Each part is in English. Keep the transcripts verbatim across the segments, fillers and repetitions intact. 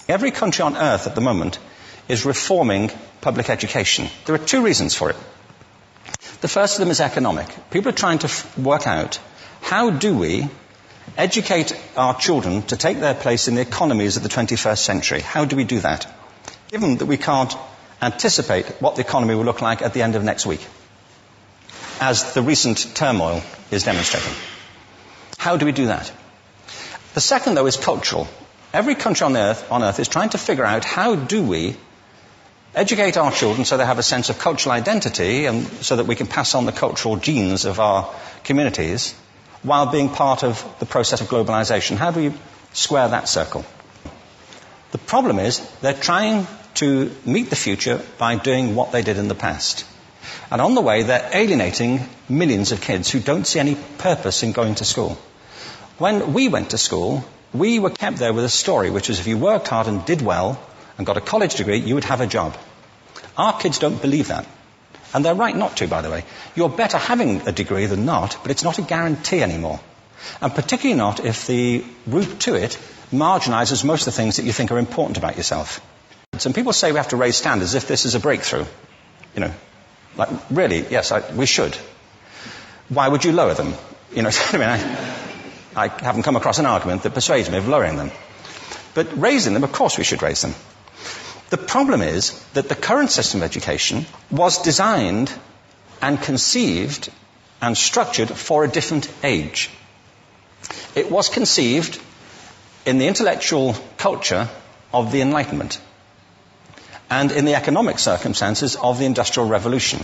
Every country on earth at the moment is reforming public education. There are two reasons for it. The first of them is economic. People are trying to f- work out, how do we educate our children to take their place in the economies of the twenty-first century? How do we do that, given that we can't anticipate what the economy will look like at the end of next week, as the recent turmoil is demonstrating? How do we do that? The second, though, is cultural. Every country on earth, on earth is trying to figure out, how do we educate our children so they have a sense of cultural identity and so that we can pass on the cultural genes of our communities while being part of the process of globalization. How do we square that circle? The problem is they're trying to meet the future by doing what they did in the past. And on the way, they're alienating millions of kids who don't see any purpose in going to school. When we went to school, we were kept there with a story, which was if you worked hard and did well and got a college degree, you would have a job. Our kids don't believe that. And they're right not to, by the way. You're better having a degree than not, but it's not a guarantee anymore. And particularly not if the route to it marginalizes most of the things that you think are important about yourself. Some people say we have to raise standards as if this is a breakthrough. You know, like, really, yes, I, we should. Why would you lower them? You know, I mean, I, I haven't come across an argument that persuades me of lowering them. But raising them, of course we should raise them. The problem is that the current system of education was designed and conceived and structured for a different age. It was conceived in the intellectual culture of the Enlightenment and in the economic circumstances of the Industrial Revolution.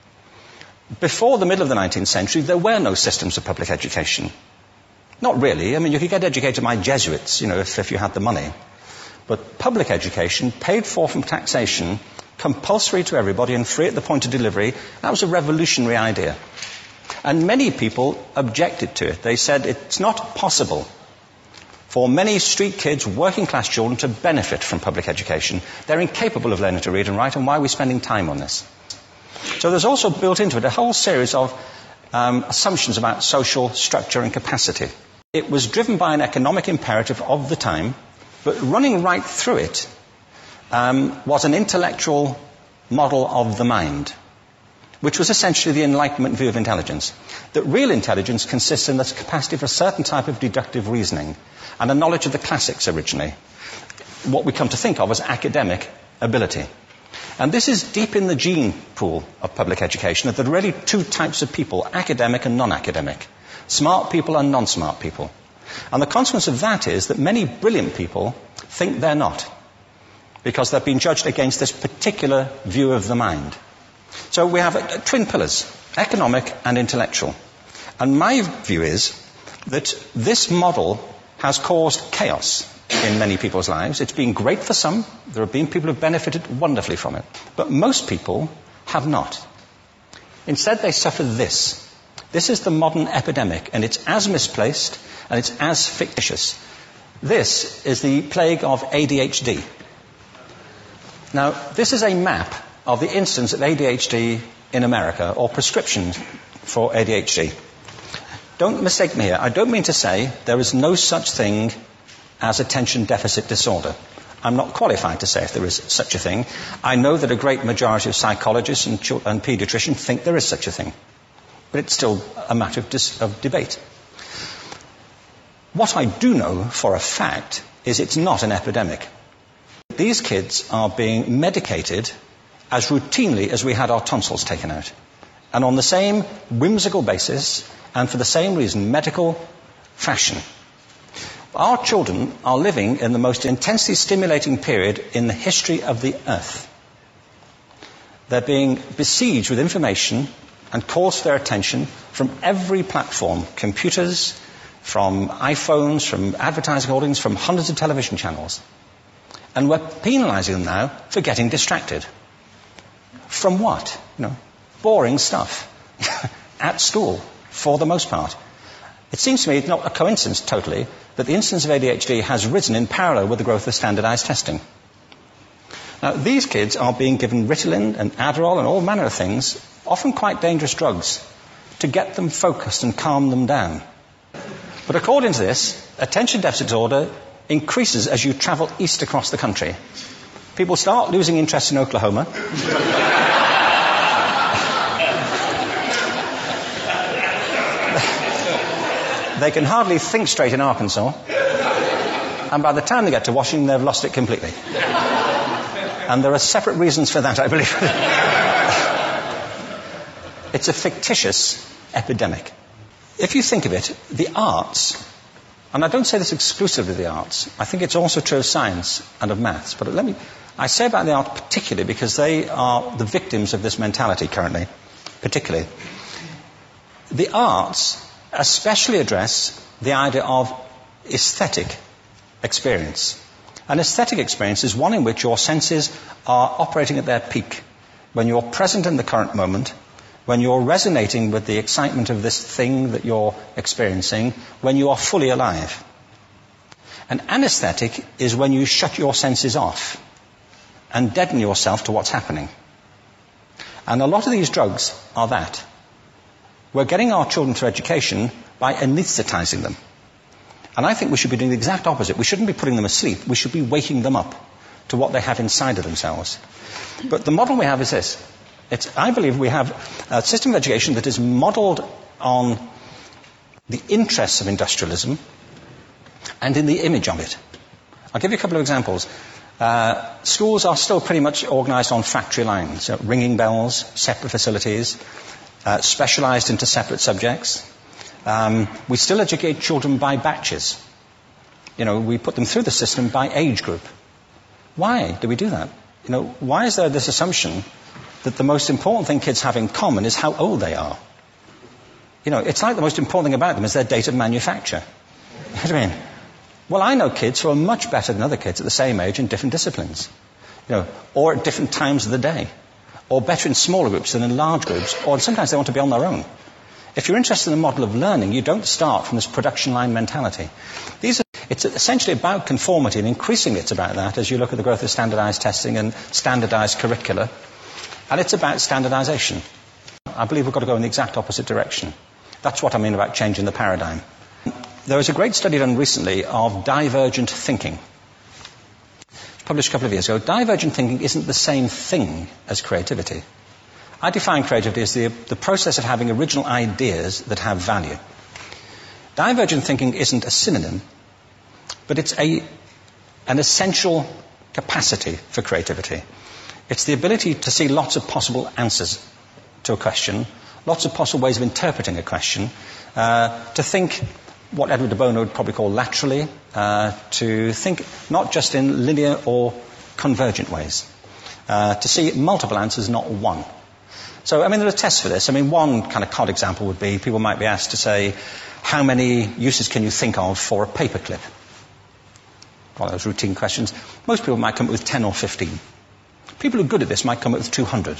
Before the middle of the nineteenth century, there were no systems of public education. Not really. I mean, you could get educated by Jesuits, you know, if, if you had the money. But public education, paid for from taxation, compulsory to everybody and free at the point of delivery, that was a revolutionary idea. And many people objected to it. They said it's not possible for many street kids, working class children, to benefit from public education. They're incapable of learning to read and write, and why are we spending time on this? So there's also built into it a whole series of um, assumptions about social structure and capacity. It was driven by an economic imperative of the time, but running right through it um, was an intellectual model of the mind, which was essentially the Enlightenment view of intelligence. That real intelligence consists in the capacity for a certain type of deductive reasoning and a knowledge of the classics originally, what we come to think of as academic ability. And this is deep in the gene pool of public education, that there are really two types of people, academic and non-academic, smart people and non-smart people. And the consequence of that is that many brilliant people think they're not, because they've been judged against this particular view of the mind. So we have uh, twin pillars, economic and intellectual. And my view is that this model has caused chaos in many people's lives. It's been great for some. There have been people who have benefited wonderfully from it. But most people have not. Instead, they suffer this. This is the modern epidemic, and it's as misplaced and it's as fictitious. This is the plague of A D H D. Now, this is a map of the incidence of A D H D in America, or prescriptions for A D H D. Don't mistake me here. I don't mean to say there is no such thing as attention deficit disorder. I'm not qualified to say if there is such a thing. I know that a great majority of psychologists and, ch- and paediatricians think there is such a thing. But it's still a matter of, dis- of debate. What I do know for a fact is it's not an epidemic. These kids are being medicated as routinely as we had our tonsils taken out. And on the same whimsical basis, and for the same reason, medical fashion. Our children are living in the most intensely stimulating period in the history of the earth. They're being besieged with information and calls for their attention from every platform, computers, from iPhones, from advertising holdings, from hundreds of television channels. And we're penalizing them now for getting distracted. From what? You know, boring stuff. At school, for the most part. It seems to me it's not a coincidence totally that the incidence of A D H D has risen in parallel with the growth of standardized testing. Now, these kids are being given Ritalin and Adderall and all manner of things, often quite dangerous drugs, to get them focused and calm them down. But according to this, attention deficit disorder increases as you travel east across the country. People start losing interest in Oklahoma. They can hardly think straight in Arkansas. And by the time they get to Washington, they've lost it completely. And there are separate reasons for that, I believe. It's a fictitious epidemic. If you think of it, the arts, and I don't say this exclusively of the arts, I think it's also true of science and of maths, but let me, I say about the arts particularly because they are the victims of this mentality currently, particularly. The arts especially address the idea of aesthetic experience. An aesthetic experience is one in which your senses are operating at their peak, when you're present in the current moment, when you're resonating with the excitement of this thing that you're experiencing, when you are fully alive. An anesthetic is when you shut your senses off and deaden yourself to what's happening. And a lot of these drugs are that. We're getting our children through education by anesthetizing them. And I think we should be doing the exact opposite. We shouldn't be putting them asleep. We should be waking them up to what they have inside of themselves. But the model we have is this. It's, I believe we have a system of education that is modeled on the interests of industrialism and in the image of it. I'll give you a couple of examples. Uh, schools are still pretty much organized on factory lines, uh, ringing bells, separate facilities, uh, specialized into separate subjects. Um, we still educate children by batches. You know, we put them through the system by age group. Why do we do that? You know, why is there this assumption that the most important thing kids have in common is how old they are? You know, it's like the most important thing about them is their date of manufacture. You know what I mean? Well, I know kids who are much better than other kids at the same age in different disciplines. You know, or at different times of the day. Or better in smaller groups than in large groups. Or sometimes they want to be on their own. If you're interested in the model of learning, you don't start from this production line mentality. These are, it's essentially about conformity, and increasingly it's about that as you look at the growth of standardized testing and standardized curricula. And it's about standardization. I believe we've got to go in the exact opposite direction. That's what I mean about changing the paradigm. There was a great study done recently of divergent thinking. It was published a couple of years ago. Divergent thinking isn't the same thing as creativity. I define creativity as the, the process of having original ideas that have value. Divergent thinking isn't a synonym, but it's a, an essential capacity for creativity. It's the ability to see lots of possible answers to a question, lots of possible ways of interpreting a question, uh, to think what Edward de Bono would probably call laterally, uh, to think not just in linear or convergent ways, uh, to see multiple answers, not one. So, I mean, there are tests for this. I mean, one kind of cod example would be people might be asked to say, how many uses can you think of for a paperclip? One of those routine questions. Most people might come up with ten or fifteen. People who are good at this might come up with two hundred.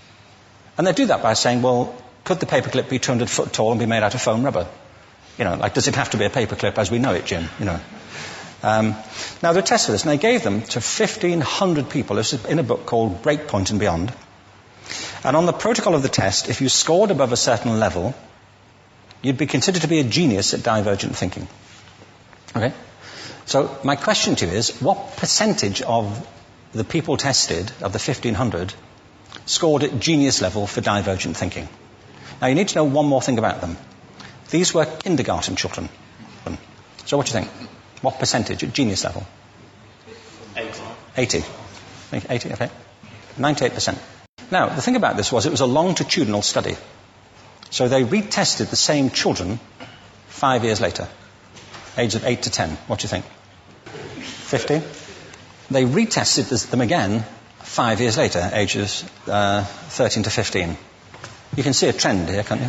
And they do that by saying, well, could the paperclip be two hundred foot tall and be made out of foam rubber? You know, like, does it have to be a paperclip as we know it, Jim? You know. Um, now, there are tests for this, and they gave them to fifteen hundred people. This is in a book called Breakpoint and Beyond. And on the protocol of the test, if you scored above a certain level, you'd be considered to be a genius at divergent thinking. Okay? So my question to you is, what percentage of the people tested, of the fifteen hundred, scored at genius level for divergent thinking? Now you need to know one more thing about them. These were kindergarten children. So what do you think? What percentage at genius level? eighty. eighty. eighty, okay. ninety-eight percent. Now, the thing about this was it was a longitudinal study. So they retested the same children five years later, ages of eight to ten. What do you think? fifty? They retested this, them again five years later, ages uh, thirteen to fifteen. You can see a trend here, can't you?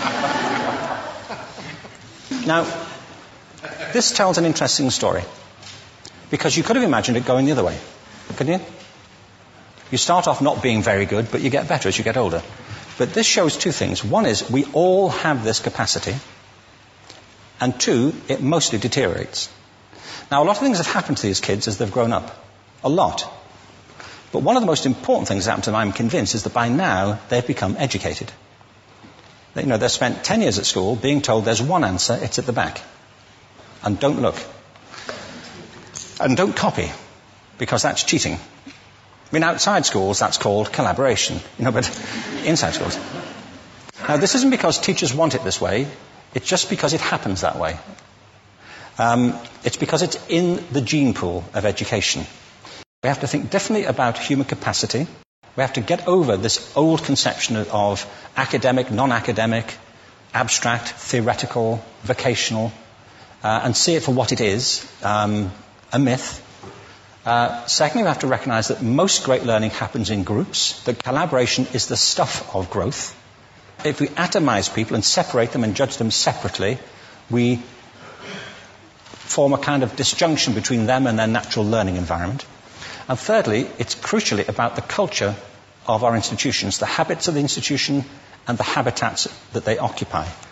Now, this tells an interesting story. Because you could have imagined it going the other way, couldn't you? You start off not being very good, but you get better as you get older. But this shows two things. One is we all have this capacity. And two, it mostly deteriorates. Now, a lot of things have happened to these kids as they've grown up. A lot. But one of the most important things that happened to them, I'm convinced, is that by now they've become educated. You know, they've spent ten years at school being told there's one answer, it's at the back. And don't look. And don't copy, because that's cheating. I mean, outside schools, that's called collaboration, you know, but inside schools. Now, this isn't because teachers want it this way. It's just because it happens that way. Um, it's because it's in the gene pool of education. We have to think differently about human capacity. We have to get over this old conception of academic, non-academic, abstract, theoretical, vocational, uh, and see it for what it is, um, a myth. Uh, secondly, we have to recognize that most great learning happens in groups, that collaboration is the stuff of growth. If we atomize people and separate them and judge them separately, we form a kind of disjunction between them and their natural learning environment. And thirdly, it's crucially about the culture of our institutions, the habits of the institution and the habitats that they occupy.